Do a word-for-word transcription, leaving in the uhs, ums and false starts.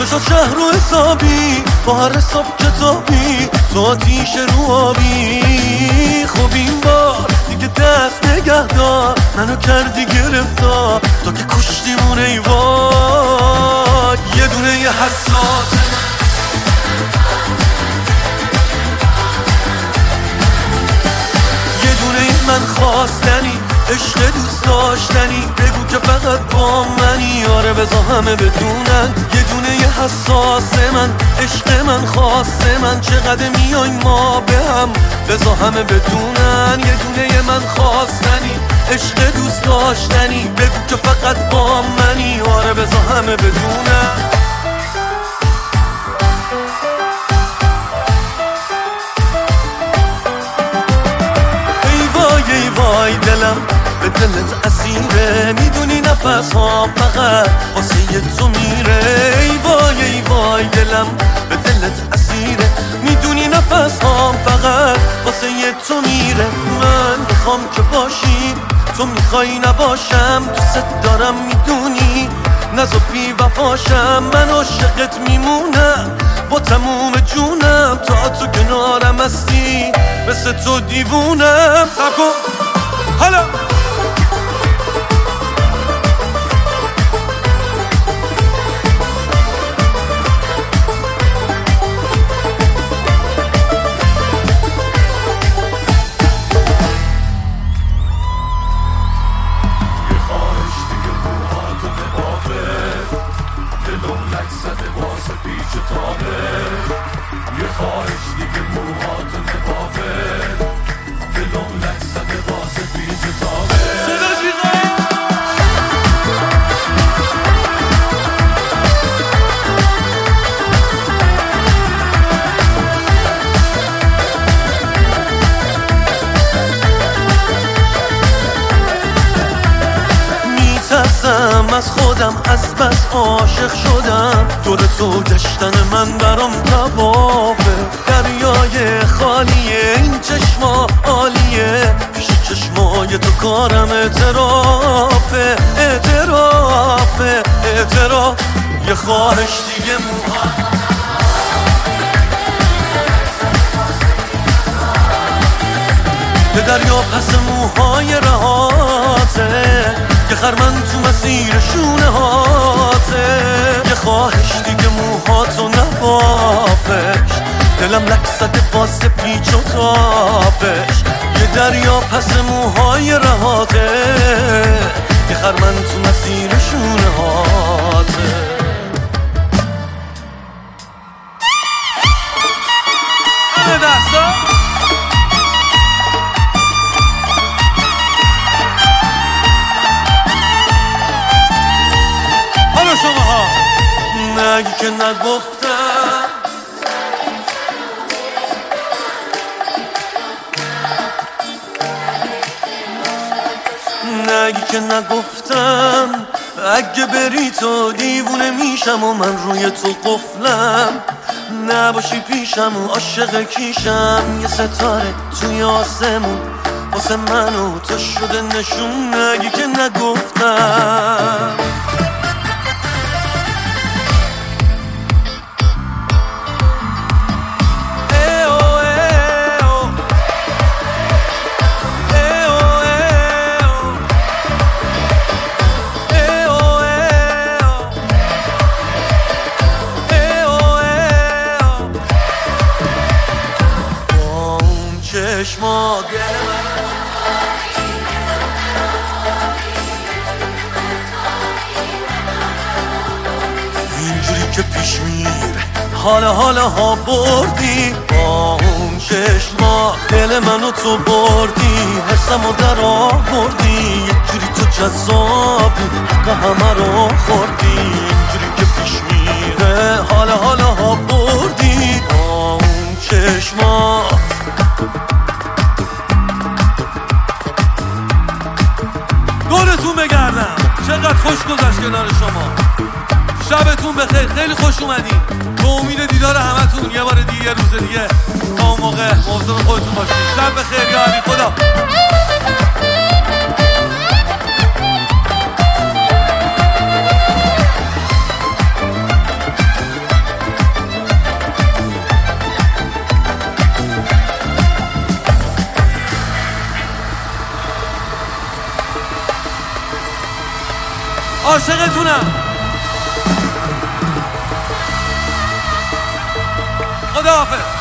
شد شهر رو حسابی، با هر حساب کتابی تو آتیش رو آبی. خب این بار دیگه دست نگه دار، منو کردی گرفتار تا که کشتیمون ای وای. یه دونه یه حساس یه دونه این من خواستنی، عشق دوست داشتنی، بگو که فقط با منی. آره بذار همه بدونن یه دونه یه حساس من، عشق من خواسته من، چقدر میایم ما به هم بذار همه بدونن. یه دونه یه من خواستنی، عشق دوست داشتنی، بگو که فقط با منی. آره بذار همه بدونن. ای وای ای وای دلم به دلت اسیره، میدونی نفس ها فقط واسه یه تو میره. ای وای ای وای دلم به دلت اسیره، میدونی نفس ها فقط واسه یه تو میره. من میخوام که باشی، تو میخوای نباشم، دوست دارم میدونی، نزا بی وفاشم. من عاشقت میمونم با تموم جونم، تا تو کنارم هستی مثل تو دیوونم. سب کن حالا از خودم از بس عاشق شدم، دور تو گشتن من برام توافه. دریای خالیه این چشما عالیه، پیش چشمای تو کارم اعترافه. اعترافه اعتراف یه خواهش دیگه موها یه دریا پس موهای رهاته، یه خرمن تو مسیر شونه هاته. یه خواهش دیگه موهاتو نبافش، دلم لک زده واسه پیچ و تابش. یه دریا پس موهای رهاته، یه خرمن تو مسیر شونه هاته. همه دستا شماها نگی که نگفتم، نگی که نگفتم. اگه بری تو دیوونه میشم و من روی تو قفلم، نباشی پیشم و عاشق کیشم. یه ستاره توی آسمون واسه من و تو شده نشون. نگی که نگفتم. چشما اینجوری که پیش میره حالا حالا ها بردی، با اون چشما دل منو تو بردی، حسمو در آوردی. یه جوری تو جذابی حق همه رو خوردی، اینجوری که پیش میره حالا حالا ها بردی، با اون چشما. دورتون بگردم، چقدر خوش گذشت کنار شما. شبتون بخیر، خیلی خوش اومدین. به امید دیدار همتون یه بار دیگه، یه روز دیگه. تا اون موقع مواظب خودتون باشین. شب بخیر یا علی، خدا. عاشقتونم. خداحافظ.